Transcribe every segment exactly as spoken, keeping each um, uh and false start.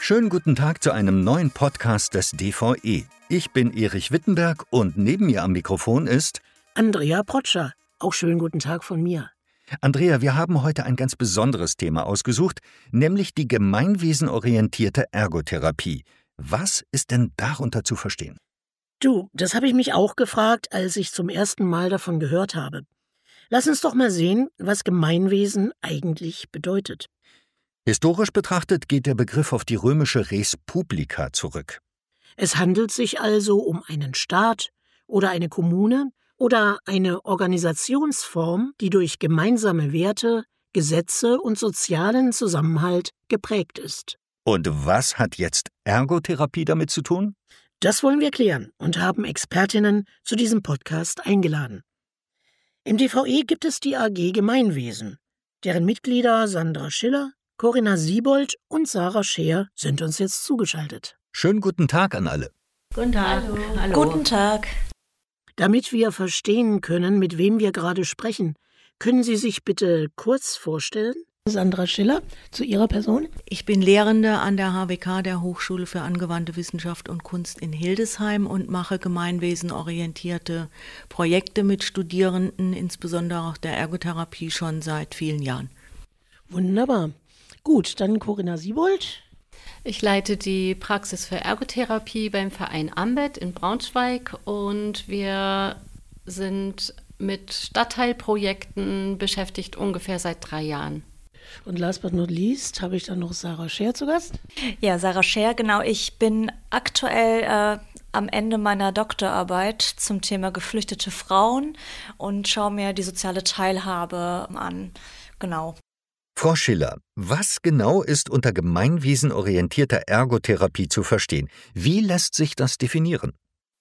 Schönen guten Tag zu einem neuen Podcast des D V E. Ich bin Erich Wittenberg und neben mir am Mikrofon ist Andrea Protscher. Auch schönen guten Tag von mir. Andrea, wir haben heute ein ganz besonderes Thema ausgesucht, nämlich die gemeinwesenorientierte Ergotherapie. Was ist denn darunter zu verstehen? Du, das habe ich mich auch gefragt, als ich zum ersten Mal davon gehört habe. Lass uns doch mal sehen, was Gemeinwesen eigentlich bedeutet. Historisch betrachtet geht der Begriff auf die römische Res Publica zurück. Es handelt sich also um einen Staat oder eine Kommune oder eine Organisationsform, die durch gemeinsame Werte, Gesetze und sozialen Zusammenhalt geprägt ist. Und was hat jetzt Ergotherapie damit zu tun? Das wollen wir klären und haben Expertinnen zu diesem Podcast eingeladen. Im D V E gibt es die A G Gemeinwesen. Deren Mitglieder Sandra Schiller, Corinna Siebold und Sarah Scheer sind uns jetzt zugeschaltet. Schönen guten Tag an alle. Guten Tag. Hallo. Hallo. Guten Tag. Damit wir verstehen können, mit wem wir gerade sprechen, können Sie sich bitte kurz vorstellen? Sandra Schiller, zu Ihrer Person. Ich bin Lehrende an der H W K, der Hochschule für angewandte Wissenschaft und Kunst in Hildesheim, und mache gemeinwesenorientierte Projekte mit Studierenden, insbesondere auch der Ergotherapie, schon seit vielen Jahren. Wunderbar. Gut, dann Corinna Siebold. Ich leite die Praxis für Ergotherapie beim Verein Ambet in Braunschweig und wir sind mit Stadtteilprojekten beschäftigt ungefähr seit drei Jahren. Und last but not least habe ich dann noch Sarah Scheer zu Gast. Ja, Sarah Scheer, genau. Ich bin aktuell äh, am Ende meiner Doktorarbeit zum Thema geflüchtete Frauen und schaue mir die soziale Teilhabe an. Genau. Frau Schiller, was genau ist unter gemeinwesenorientierter Ergotherapie zu verstehen? Wie lässt sich das definieren?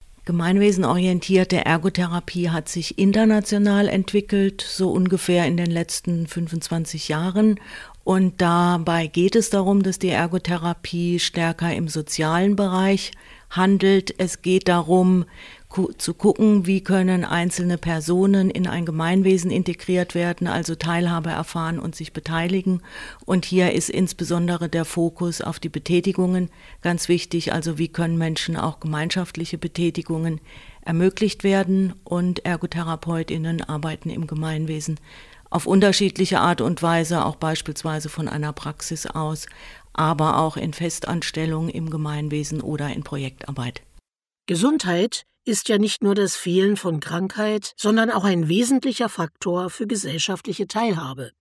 Gemeinwesenorientierte Ergotherapie hat sich international entwickelt, so ungefähr in den letzten fünfundzwanzig Jahren. Und dabei geht es darum, dass die Ergotherapie stärker im sozialen Bereich handelt. Es geht darum, ku- zu gucken, wie können einzelne Personen in ein Gemeinwesen integriert werden, also Teilhabe erfahren und sich beteiligen. Und hier ist insbesondere der Fokus auf die Betätigungen ganz wichtig, also wie können Menschen auch gemeinschaftliche Betätigungen ermöglicht werden. Und ErgotherapeutInnen arbeiten im Gemeinwesen auf unterschiedliche Art und Weise, auch beispielsweise von einer Praxis aus, aber auch in Festanstellung im Gemeinwesen oder in Projektarbeit. Gesundheit ist ja nicht nur das Fehlen von Krankheit, sondern auch ein wesentlicher Faktor für gesellschaftliche Teilhabe.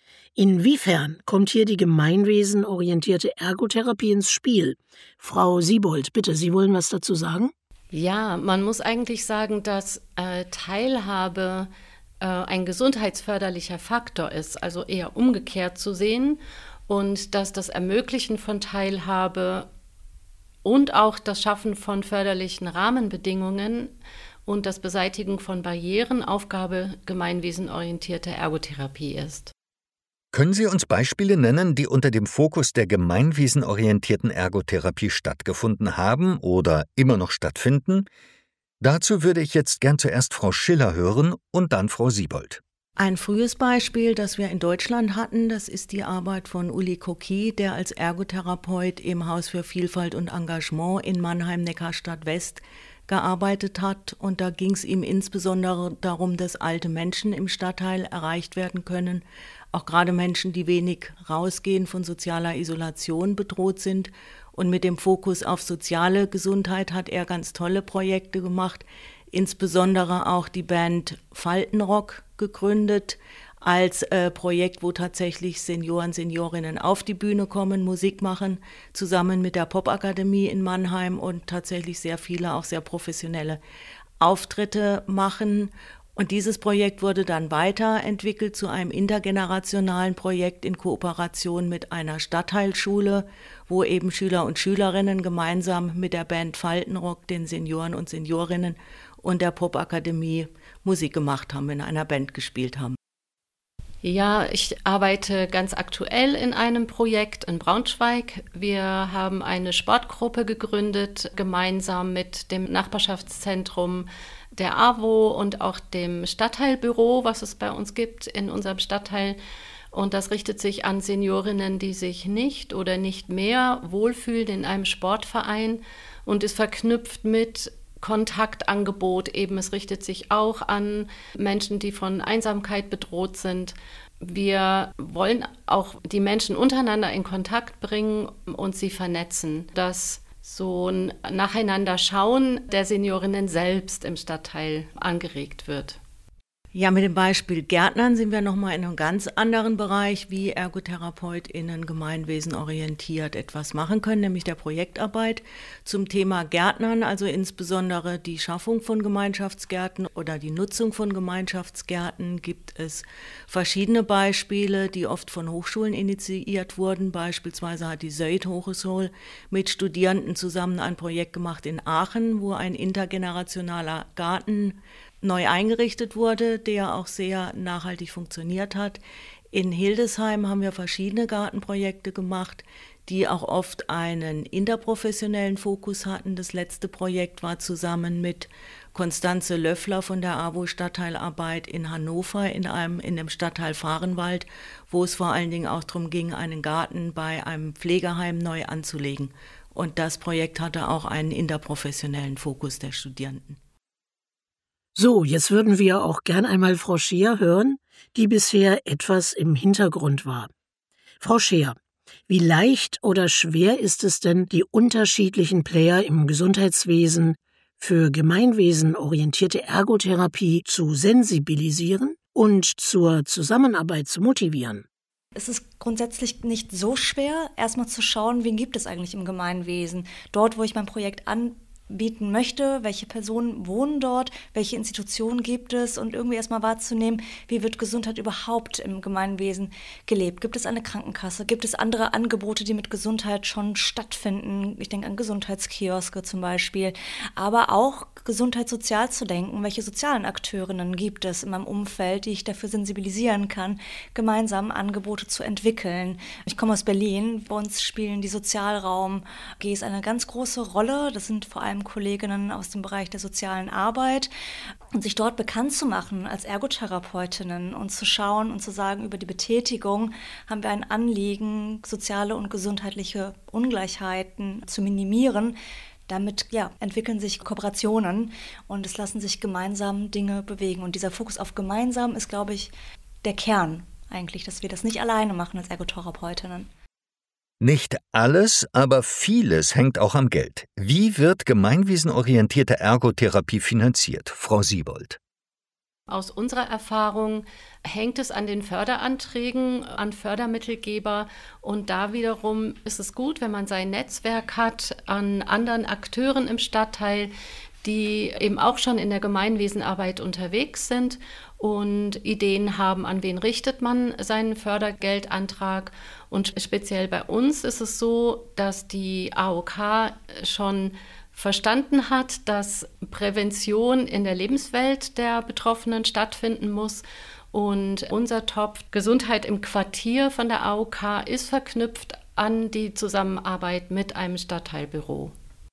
Inwiefern kommt hier die gemeinwesenorientierte Ergotherapie ins Spiel? Frau Siebold, bitte, Sie wollen was dazu sagen? Ja, man muss eigentlich sagen, dass äh, Teilhabe äh, ein gesundheitsförderlicher Faktor ist, also eher umgekehrt zu sehen, und dass das Ermöglichen von Teilhabe und auch das Schaffen von förderlichen Rahmenbedingungen und das Beseitigen von Barrieren Aufgabe gemeinwesenorientierter Ergotherapie ist. Können Sie uns Beispiele nennen, die unter dem Fokus der gemeinwesenorientierten Ergotherapie stattgefunden haben oder immer noch stattfinden? Dazu würde ich jetzt gern zuerst Frau Schiller hören und dann Frau Siebold. Ein frühes Beispiel, das wir in Deutschland hatten, das ist die Arbeit von Uli Koki, der als Ergotherapeut im Haus für Vielfalt und Engagement in Mannheim-Neckarstadt-West gearbeitet hat. Und da ging es ihm insbesondere darum, dass alte Menschen im Stadtteil erreicht werden können, auch gerade Menschen, die wenig rausgehen, von sozialer Isolation bedroht sind. Und mit dem Fokus auf soziale Gesundheit hat er ganz tolle Projekte gemacht, insbesondere auch die Band Faltenrock gegründet, als äh, Projekt, wo tatsächlich Senioren, Seniorinnen auf die Bühne kommen, Musik machen, zusammen mit der Popakademie in Mannheim, und tatsächlich sehr viele, auch sehr professionelle Auftritte machen. Und dieses Projekt wurde dann weiterentwickelt zu einem intergenerationalen Projekt in Kooperation mit einer Stadtteilschule, wo eben Schüler und Schülerinnen gemeinsam mit der Band Faltenrock, den Senioren und Seniorinnen und der Popakademie Musik gemacht haben, in einer Band gespielt haben. Ja, ich arbeite ganz aktuell in einem Projekt in Braunschweig. Wir haben eine Sportgruppe gegründet, gemeinsam mit dem Nachbarschaftszentrum der A W O und auch dem Stadtteilbüro, was es bei uns gibt in unserem Stadtteil. Und das richtet sich an Seniorinnen, die sich nicht oder nicht mehr wohlfühlen in einem Sportverein und ist verknüpft mit Kontaktangebot. Eben, es richtet sich auch an Menschen, die von Einsamkeit bedroht sind. Wir wollen auch die Menschen untereinander in Kontakt bringen und sie vernetzen, dass so ein Nacheinander-Schauen der Seniorinnen selbst im Stadtteil angeregt wird. Ja, mit dem Beispiel Gärtnern sind wir nochmal in einem ganz anderen Bereich, wie ErgotherapeutInnen gemeinwesenorientiert etwas machen können, nämlich der Projektarbeit zum Thema Gärtnern, also insbesondere die Schaffung von Gemeinschaftsgärten oder die Nutzung von Gemeinschaftsgärten. Gibt es verschiedene Beispiele, die oft von Hochschulen initiiert wurden. Beispielsweise hat die Zuid-Hogeschool mit Studierenden zusammen ein Projekt gemacht in Aachen, wo ein intergenerationaler Garten neu eingerichtet wurde, der auch sehr nachhaltig funktioniert hat. In Hildesheim haben wir verschiedene Gartenprojekte gemacht, die auch oft einen interprofessionellen Fokus hatten. Das letzte Projekt war zusammen mit Konstanze Löffler von der A W O-Stadtteilarbeit in Hannover in einem in dem Stadtteil Vahrenwald, wo es vor allen Dingen auch darum ging, einen Garten bei einem Pflegeheim neu anzulegen. Und das Projekt hatte auch einen interprofessionellen Fokus der Studierenden. So, jetzt würden wir auch gern einmal Frau Scheer hören, die bisher etwas im Hintergrund war. Frau Scheer, wie leicht oder schwer ist es denn, die unterschiedlichen Player im Gesundheitswesen für gemeinwesenorientierte Ergotherapie zu sensibilisieren und zur Zusammenarbeit zu motivieren? Es ist grundsätzlich nicht so schwer, erstmal zu schauen, wen gibt es eigentlich im Gemeinwesen. Dort, wo ich mein Projekt anbieten möchte, welche Personen wohnen dort, welche Institutionen gibt es und irgendwie erstmal wahrzunehmen, wie wird Gesundheit überhaupt im Gemeinwesen gelebt. Gibt es eine Krankenkasse? Gibt es andere Angebote, die mit Gesundheit schon stattfinden? Ich denke an Gesundheitskioske zum Beispiel, aber auch Gesundheit sozial zu denken. Welche sozialen Akteurinnen gibt es in meinem Umfeld, die ich dafür sensibilisieren kann, gemeinsam Angebote zu entwickeln? Ich komme aus Berlin, bei uns spielen die Sozialraum-A Gs eine ganz große Rolle. Das sind vor allem Kolleginnen aus dem Bereich der sozialen Arbeit und sich dort bekannt zu machen als Ergotherapeutinnen und zu schauen und zu sagen, über die Betätigung haben wir ein Anliegen, soziale und gesundheitliche Ungleichheiten zu minimieren. Damit ja, entwickeln sich Kooperationen und es lassen sich gemeinsam Dinge bewegen. Und dieser Fokus auf gemeinsam ist, glaube ich, der Kern eigentlich, dass wir das nicht alleine machen als Ergotherapeutinnen. Nicht alles, aber vieles hängt auch am Geld. Wie wird gemeinwesenorientierte Ergotherapie finanziert, Frau Siebold? Aus unserer Erfahrung hängt es an den Förderanträgen, an Fördermittelgeber. Und da wiederum ist es gut, wenn man sein Netzwerk hat an anderen Akteuren im Stadtteil, die eben auch schon in der Gemeinwesenarbeit unterwegs sind und Ideen haben, an wen richtet man seinen Fördergeldantrag. Und speziell bei uns ist es so, dass die A O K schon verstanden hat, dass Prävention in der Lebenswelt der Betroffenen stattfinden muss. Und unser Topf Gesundheit im Quartier von der A O K ist verknüpft an die Zusammenarbeit mit einem Stadtteilbüro.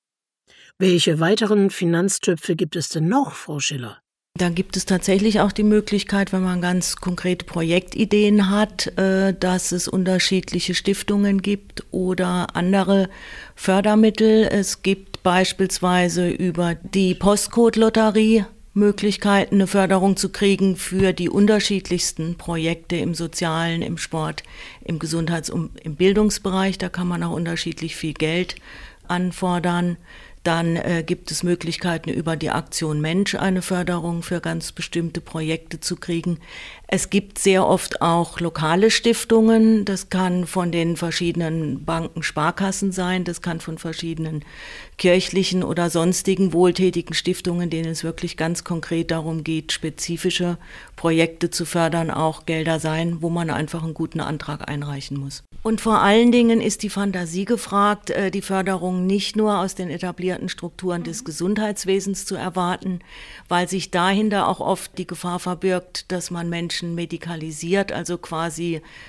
Welche weiteren Finanztöpfe gibt es denn noch, Frau Schiller? Da gibt es tatsächlich auch die Möglichkeit, wenn man ganz konkrete Projektideen hat, dass es unterschiedliche Stiftungen gibt oder andere Fördermittel. Es gibt beispielsweise über die Postcode-Lotterie Möglichkeiten, eine Förderung zu kriegen für die unterschiedlichsten Projekte im Sozialen, im Sport, im Gesundheits- und im Bildungsbereich. Da kann man auch unterschiedlich viel Geld anfordern. Dann äh, gibt es Möglichkeiten, über die Aktion Mensch eine Förderung für ganz bestimmte Projekte zu kriegen. Es gibt sehr oft auch lokale Stiftungen. Das kann von den verschiedenen Banken, Sparkassen sein. Das kann von verschiedenen kirchlichen oder sonstigen wohltätigen Stiftungen, denen es wirklich ganz konkret darum geht, spezifische Projekte zu fördern, auch Gelder sein, wo man einfach einen guten Antrag einreichen muss. Und vor allen Dingen ist die Fantasie gefragt, die Förderung nicht nur aus den etablierten Strukturen des Gesundheitswesens zu erwarten, weil sich dahinter auch oft die Gefahr verbirgt, dass man Menschen medikalisiert, also quasi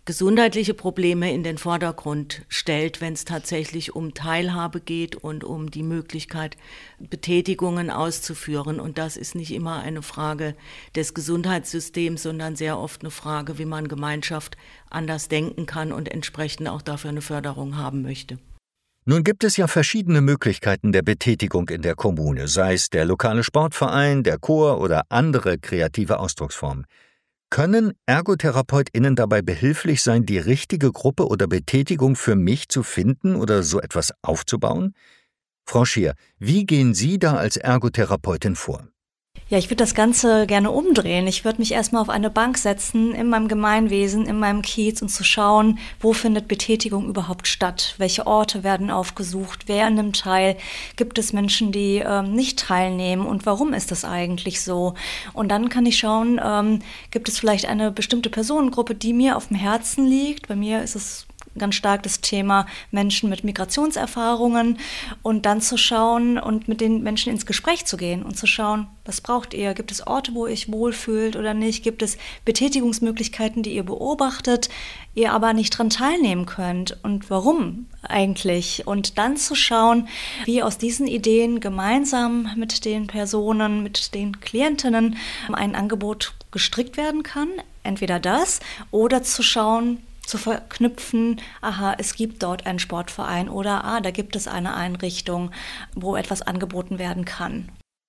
gesundheitliche Probleme in den Vordergrund stellt, wenn es tatsächlich um Teilhabe geht und um die Möglichkeit, Betätigungen auszuführen. Und das ist nicht immer eine Frage des Gesundheitssystems, sondern sehr oft eine Frage, wie man Gemeinschaft anders denken kann und entsprechend auch dafür eine Förderung haben möchte. Nun gibt es ja verschiedene Möglichkeiten der Betätigung in der Kommune, sei es der lokale Sportverein, der Chor oder andere kreative Ausdrucksformen. Können ErgotherapeutInnen dabei behilflich sein, die richtige Gruppe oder Betätigung für mich zu finden oder so etwas aufzubauen? Frau Scheer, wie gehen Sie da als Ergotherapeutin vor? Ja, ich würde das Ganze gerne umdrehen. Ich würde mich erstmal auf eine Bank setzen, in meinem Gemeinwesen, in meinem Kiez und zu schauen, wo findet Betätigung überhaupt statt? Welche Orte werden aufgesucht? Wer nimmt teil? Gibt es Menschen, die ähm, nicht teilnehmen? Und warum ist das eigentlich so? Und dann kann ich schauen, ähm, gibt es vielleicht eine bestimmte Personengruppe, die mir auf dem Herzen liegt? Bei mir ist es ganz stark das Thema Menschen mit Migrationserfahrungen und dann zu schauen und mit den Menschen ins Gespräch zu gehen und zu schauen, was braucht ihr? Gibt es Orte, wo ihr euch wohlfühlt oder nicht? Gibt es Betätigungsmöglichkeiten, die ihr beobachtet, ihr aber nicht dran teilnehmen könnt und warum eigentlich? Und dann zu schauen, wie aus diesen Ideen gemeinsam mit den Personen, mit den Klientinnen ein Angebot gestrickt werden kann. Entweder das oder zu schauen, zu verknüpfen, aha, es gibt dort einen Sportverein oder ah, da gibt es eine Einrichtung, wo etwas angeboten werden kann.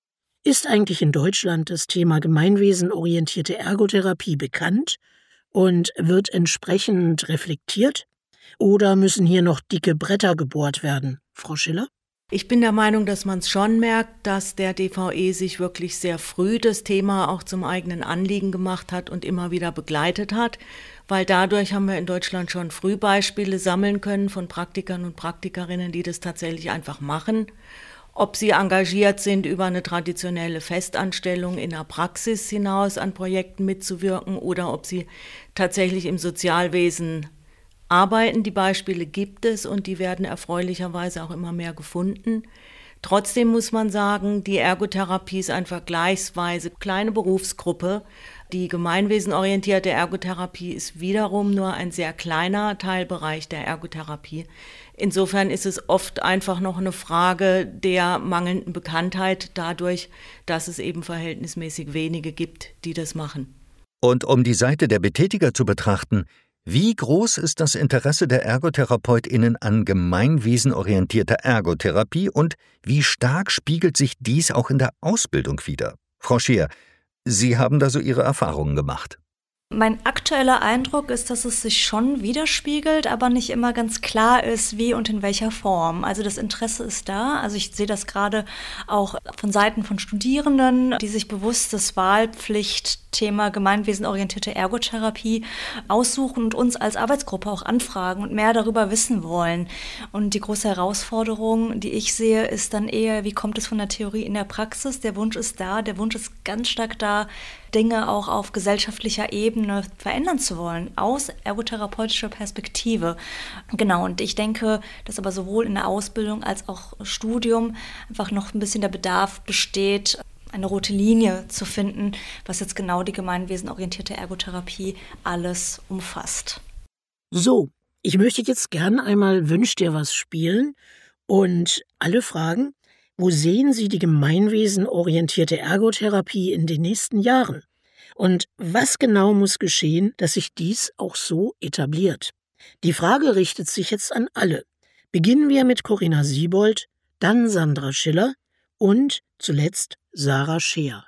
Ist eigentlich in Deutschland das Thema gemeinwesenorientierte Ergotherapie bekannt und wird entsprechend reflektiert? Oder müssen hier noch dicke Bretter gebohrt werden? Frau Schiller? Ich bin der Meinung, dass man es schon merkt, dass der D V E sich wirklich sehr früh das Thema auch zum eigenen Anliegen gemacht hat und immer wieder begleitet hat, weil dadurch haben wir in Deutschland schon früh Beispiele sammeln können von Praktikern und Praktikerinnen, die das tatsächlich einfach machen. Ob sie engagiert sind, über eine traditionelle Festanstellung in der Praxis hinaus an Projekten mitzuwirken oder ob sie tatsächlich im Sozialwesen arbeiten. Die Beispiele gibt es und die werden erfreulicherweise auch immer mehr gefunden. Trotzdem muss man sagen, die Ergotherapie ist eine vergleichsweise kleine Berufsgruppe. Die gemeinwesenorientierte Ergotherapie ist wiederum nur ein sehr kleiner Teilbereich der Ergotherapie. Insofern ist es oft einfach noch eine Frage der mangelnden Bekanntheit dadurch, dass es eben verhältnismäßig wenige gibt, die das machen. Und um die Seite der Betätiger zu betrachten, wie groß ist das Interesse der ErgotherapeutInnen an gemeinwesenorientierter Ergotherapie und wie stark spiegelt sich dies auch in der Ausbildung wider? Frau Scheer, Sie haben da so Ihre Erfahrungen gemacht. Mein aktueller Eindruck ist, dass es sich schon widerspiegelt, aber nicht immer ganz klar ist, wie und in welcher Form. Also das Interesse ist da. Also ich sehe das gerade auch von Seiten von Studierenden, die sich bewusst das Wahlpflichtthema gemeinwesenorientierte Ergotherapie aussuchen und uns als Arbeitsgruppe auch anfragen und mehr darüber wissen wollen. Und die große Herausforderung, die ich sehe, ist dann eher, wie kommt es von der Theorie in der Praxis? Der Wunsch ist da, der Wunsch ist ganz stark da, Dinge auch auf gesellschaftlicher Ebene verändern zu wollen, aus ergotherapeutischer Perspektive. Genau, und ich denke, dass aber sowohl in der Ausbildung als auch Studium einfach noch ein bisschen der Bedarf besteht, eine rote Linie zu finden, was jetzt genau die gemeinwesenorientierte Ergotherapie alles umfasst. So, ich möchte jetzt gern einmal Wünsch dir was spielen und alle fragen, wo sehen Sie die gemeinwesenorientierte Ergotherapie in den nächsten Jahren? Und was genau muss geschehen, dass sich dies auch so etabliert? Die Frage richtet sich jetzt an alle. Beginnen wir mit Corinna Siebold, dann Sandra Schiller und zuletzt Sarah Scheer.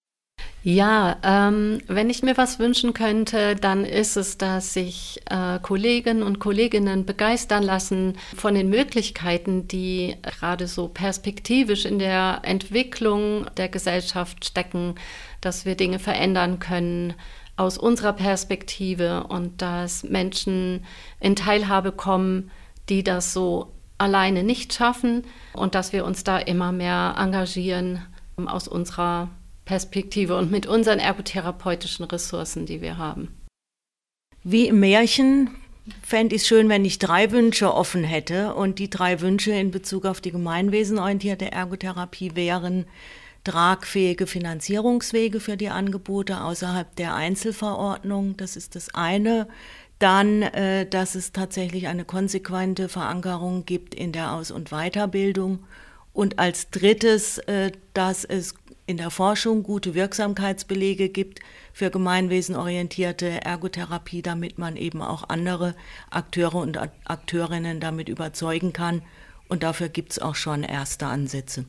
Ja, ähm, wenn ich mir was wünschen könnte, dann ist es, dass sich äh, Kollegen und Kolleginnen begeistern lassen von den Möglichkeiten, die gerade so perspektivisch in der Entwicklung der Gesellschaft stecken, dass wir Dinge verändern können aus unserer Perspektive und dass Menschen in Teilhabe kommen, die das so alleine nicht schaffen und dass wir uns da immer mehr engagieren aus unserer Perspektive und mit unseren ergotherapeutischen Ressourcen, die wir haben. Wie im Märchen fände ich es schön, wenn ich drei Wünsche offen hätte. Und die drei Wünsche in Bezug auf die gemeinwesenorientierte Ergotherapie wären tragfähige Finanzierungswege für die Angebote außerhalb der Einzelverordnung. Das ist das eine. Dann, äh, dass es tatsächlich eine konsequente Verankerung gibt in der Aus- und Weiterbildung. Und als drittes, äh, dass es in der Forschung gute Wirksamkeitsbelege gibt für gemeinwesenorientierte Ergotherapie, damit man eben auch andere Akteure und Akteurinnen damit überzeugen kann. Und dafür gibt es auch schon erste Ansätze.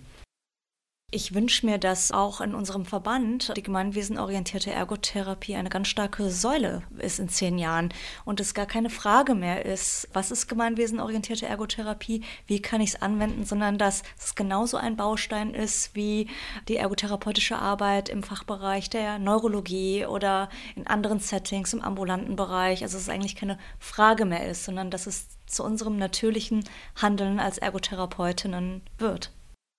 Ich wünsche mir, dass auch in unserem Verband die gemeinwesenorientierte Ergotherapie eine ganz starke Säule ist in zehn Jahren und es gar keine Frage mehr ist, was ist gemeinwesenorientierte Ergotherapie, wie kann ich es anwenden, sondern dass es genauso ein Baustein ist wie die ergotherapeutische Arbeit im Fachbereich der Neurologie oder in anderen Settings im ambulanten Bereich. Also dass es eigentlich keine Frage mehr ist, sondern dass es zu unserem natürlichen Handeln als Ergotherapeutinnen wird.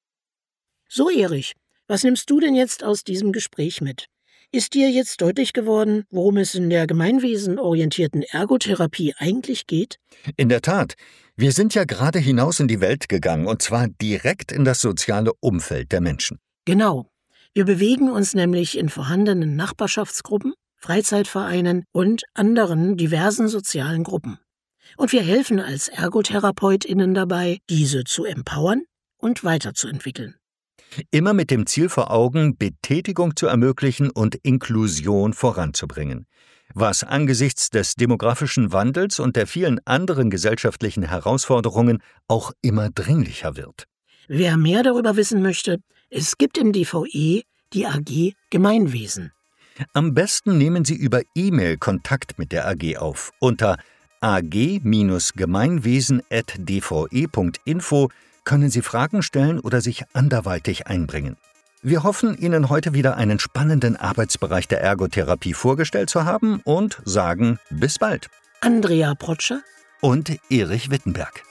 So, Erich, was nimmst du denn jetzt aus diesem Gespräch mit? Ist dir jetzt deutlich geworden, worum es in der gemeinwesenorientierten Ergotherapie eigentlich geht? In der Tat. Wir sind ja gerade hinaus in die Welt gegangen, und zwar direkt in das soziale Umfeld der Menschen. Genau. Wir bewegen uns nämlich in vorhandenen Nachbarschaftsgruppen, Freizeitvereinen und anderen diversen sozialen Gruppen. Und wir helfen als ErgotherapeutInnen dabei, diese zu empowern und weiterzuentwickeln. Immer mit dem Ziel vor Augen, Betätigung zu ermöglichen und Inklusion voranzubringen. Was angesichts des demografischen Wandels und der vielen anderen gesellschaftlichen Herausforderungen auch immer dringlicher wird. Wer mehr darüber wissen möchte, es gibt im D V E die A G Gemeinwesen. Am besten nehmen Sie über E-Mail Kontakt mit der A G auf unter a g Gemeinwesen at d v e punkt info können Sie Fragen stellen oder sich anderweitig einbringen. Wir hoffen, Ihnen heute wieder einen spannenden Arbeitsbereich der Ergotherapie vorgestellt zu haben und sagen bis bald. Andrea Protscher und Erich Wittenberg.